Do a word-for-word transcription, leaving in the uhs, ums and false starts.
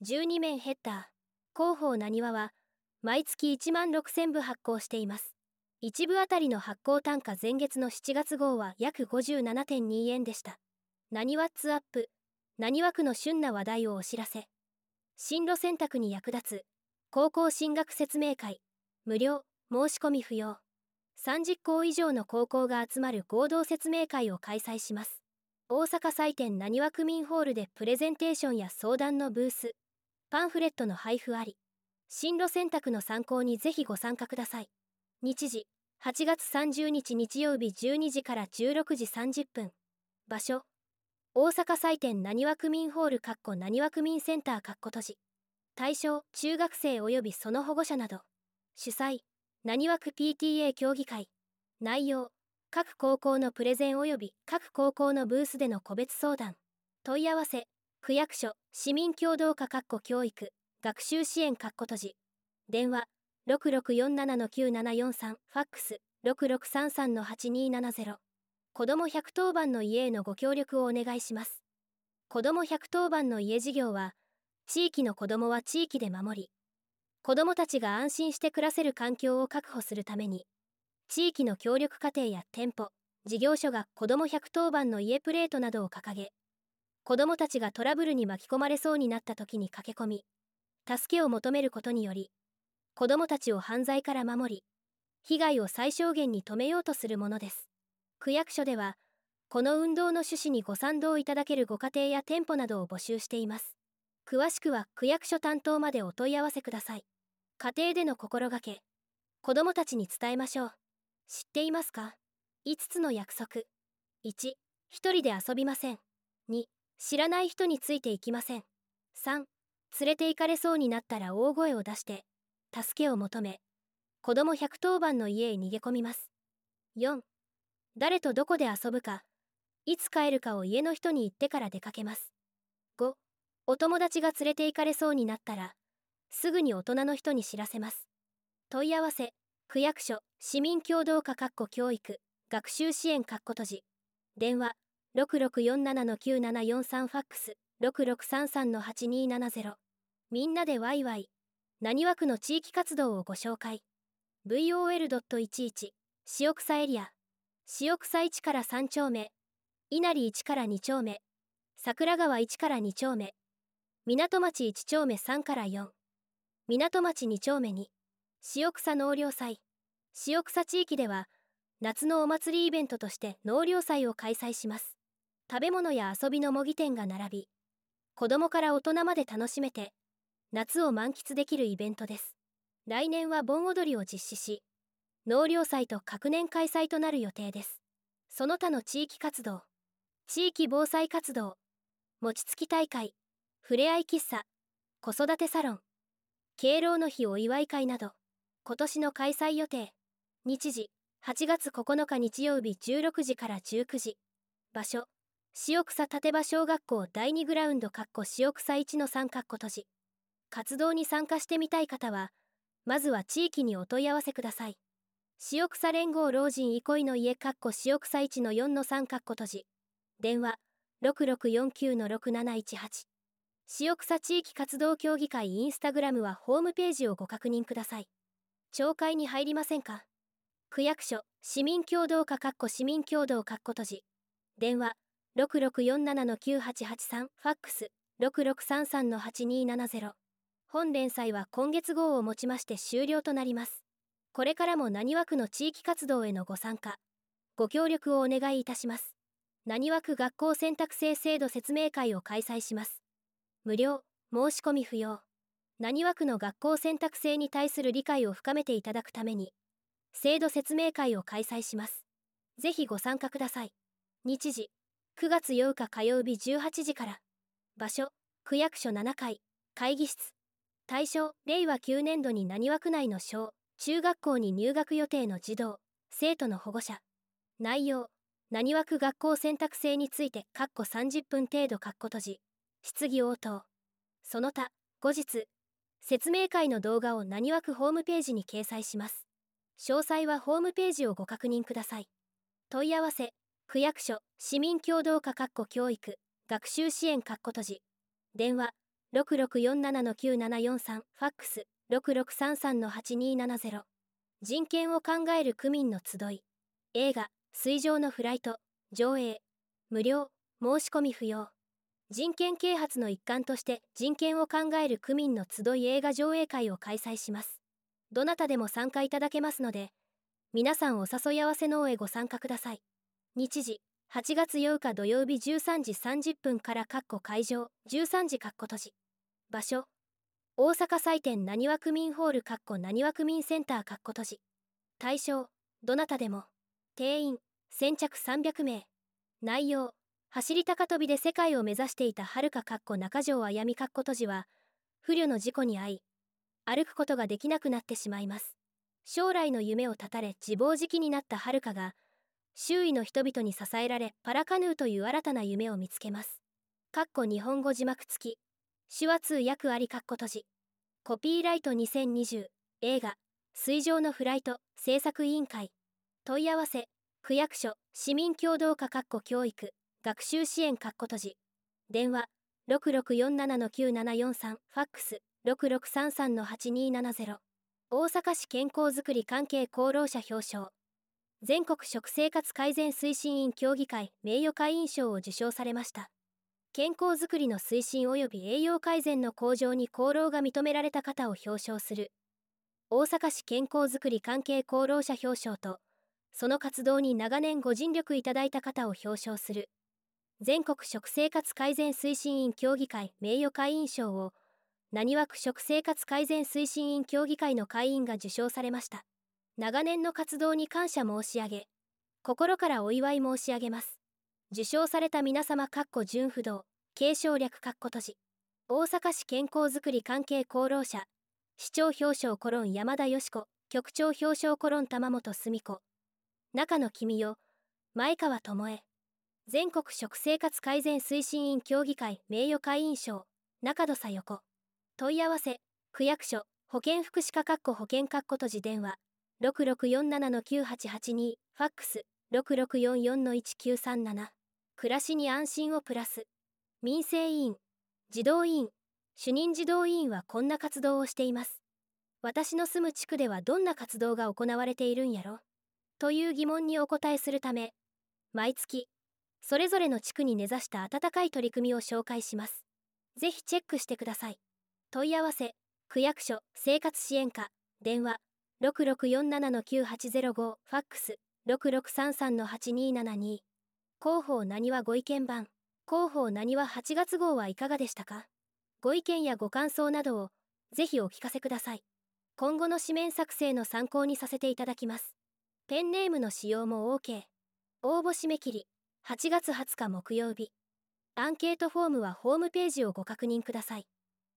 じゅうにめんヘッダー、広報なにわは、毎月いちまんろくせんぶ発行しています。いち部あたりの発行単価前月のしちがつ号は約 ごじゅうななてんに 円でした。なにわッツアップ、なにわ区の旬な話題をお知らせ。進路選択に役立つ、高校進学説明会、無料、申し込み不要。さんじゅっこう以上の高校が集まる合同説明会を開催します。大阪祭典なにわ区民ホールでプレゼンテーションや相談のブース、パンフレットの配布あり。進路選択の参考にぜひご参加ください。日時、はちがつさんじゅうにち日曜日じゅうにじからじゅうろくじさんじゅっぷん。場所、大阪祭典なにわ区民ホールなにわ区民センター閉じ。対象、中学生及びその保護者など。主催、なにわ区 ピーティーエー 協議会。内容、各高校のプレゼン及び各高校のブースでの個別相談。問い合わせ、区役所、市民協働課教育、学習支援閉じ。電話、ろくろくよんななのきゅうななよんさん、ファックス、ろくろくさんさんのはちにーななゼロ。子どもひゃくとおばんの家へのご協力をお願いします。子どもひゃくとおばんの家事業は、地域の子どもは地域で守り、子どもたちが安心して暮らせる環境を確保するために、地域の協力家庭や店舗、事業所が子どもひゃくとおばんの家プレートなどを掲げ、子どもたちがトラブルに巻き込まれそうになった時に駆け込み、助けを求めることにより、子どもたちを犯罪から守り、被害を最小限に止めようとするものです。区役所では、この運動の趣旨にご賛同いただけるご家庭や店舗などを募集しています。詳しくは区役所担当までお問い合わせください。家庭での心がけ、子どもたちに伝えましょう。知っていますか？いつつの約束。いち、一人で遊びません。に、知らない人についていきません。さん、連れて行かれそうになったら大声を出して、助けを求め、子どもひゃくとおばんの家へ逃げ込みます。よん、誰とどこで遊ぶか、いつ帰るかを家の人に言ってから出かけます。ご、お友達が連れて行かれそうになったら、すぐに大人の人に知らせます。問い合わせ、区役所、市民協働課教育、学習支援閉じ。電話、ろくろくよんななのきゅうななよんさんファックス、ろくろくさんさんのはちにーななゼロ。みんなでワイワイ。なにわ区の地域活動をご紹介。ブイオーエルいちいち、塩草エリア。塩草いちからさん丁目。稲荷いちからに丁目。桜川いちからに丁目。港町いち丁目さんからよん。港町に丁目に。塩草納涼祭。塩草地域では、夏のお祭りイベントとして納涼祭を開催します。食べ物や遊びの模擬店が並び、子供から大人まで楽しめて、夏を満喫できるイベントです。来年は盆踊りを実施し、納涼祭と隔年開催となる予定です。その他の地域活動、地域防災活動、餅つき大会、ふれあい喫茶、子育てサロン、敬老の日お祝い会など、今年の開催予定。日時、はちがつここのか日曜日じゅうろくじからじゅうくじ。場所、塩草立場小学校だいにグラウンド塩草いちのさん閉じ。活動に参加してみたい方は、まずは地域にお問い合わせください。塩草連合老人憩いの家塩草いちのよんのさん閉じ。電話、ろくろくよんきゅうのろくなないちはち。塩草地域活動協議会インスタグラムはホームページをご確認ください。町会に入りませんか？区役所、市民協働課市民協働閉じ。電話、ろくろくよんななのきゅうはちはちさん、ファックス、ろくろくさんさんのはちにーななゼロ。本連載は今月号をもちまして終了となります。これからもなにわ区の地域活動へのご参加、ご協力をお願いいたします。なにわ区学校選択制制度説明会を開催します。無料、申し込み不要。なにわ区の学校選択制に対する理解を深めていただくために、制度説明会を開催します。ぜひご参加ください。日時、くがつようか火曜日じゅうはちじから。場所、区役所ななかい、会議室。対象、れいわきゅうねんどになにわ区内の小、中学校に入学予定の児童、生徒の保護者。内容、なにわ区学校選択制についてさんじゅっぷん程度閉じ。質疑応答。その他、後日、説明会の動画をなにわ区ホームページに掲載します。詳細はホームページをご確認ください。問い合わせ、区役所、市民協働課教育、学習支援閉じ。電話、 ろくろくよんななのきゅうななよんさん、ファックスろくろくさんさんのはちにーななゼロ。人権を考える区民の集い。映画水上のフライト上映無料、申し込み不要。人権啓発の一環として人権を考える区民の集い映画上映会を開催します。どなたでも参加いただけますので、皆さんお誘い合わせの上ご参加ください。日時はちがつようか土曜日じゅうさんじさんじゅっぷんから括弧会場じゅうさんじ括弧閉じ。場所大阪祭典なにわ区民ホール括弧なにわ区民センター括弧閉じ。対象どなたでも。定員先着さんびゃくめい。内容走り高跳びで世界を目指していたはるか括弧中条あやみ括弧閉じは不慮の事故に遭い歩くことができなくなってしまいます。将来の夢を絶たれ自暴自棄になったはるかが周囲の人々に支えられパラカヌーという新たな夢を見つけます。かっこ日本語字幕付き手話通訳ありかっこ閉じ。コピーライトにせんにじゅう映画水上のフライト制作委員会問い合わせ区役所市民協同課かっこ教育学習支援かっこ閉じ。電話ろくろくよんななのきゅうななよんさん、ファックスろくろくさんさんのはちにーななゼロ。大阪市健康づくり関係功労者表彰。全国食生活改善推進員協議会名誉会員賞を受賞されました。健康づくりの推進及び栄養改善の向上に功労が認められた方を表彰する大阪市健康づくり関係功労者表彰と、その活動に長年ご尽力いただいた方を表彰する全国食生活改善推進員協議会名誉会員賞を浪速区食生活改善推進員協議会の会員が受賞されました。長年の活動に感謝申し上げ、心からお祝い申し上げます。受賞された皆様かっこ順不動、継承略かっこ閉じ。大阪市健康づくり関係功労者、市長表彰コロン山田よし子、局長表彰コロン玉本澄子。中野君代、前川智恵。全国食生活改善推進員協議会名誉会員賞、中戸佐横。問い合わせ、区役所、保健福祉課かっこ保健かっこ閉じ電話。ろくろくよんななのきゅうはちはちに、ファックスろくろくよんよんのいちきゅうさんなな。暮らしに安心をプラス。民生委員、児童委員、主任児童委員はこんな活動をしています。私の住む地区ではどんな活動が行われているんやろという疑問にお答えするため、毎月、それぞれの地区に根ざした温かい取り組みを紹介します。ぜひチェックしてください。問い合わせ、区役所、生活支援課、電話、ろくろくよんななのきゅうはちゼロご、ファックスろくろくさんさんのはちにーななに。広報なにわご意見番、広報なにわはちがつ号はいかがでしたか？ご意見やご感想などをぜひお聞かせください。今後の紙面作成の参考にさせていただきます。ペンネームの使用も OK。応募締め切り、はちがつはつか木曜日。アンケートフォームはホームページをご確認ください。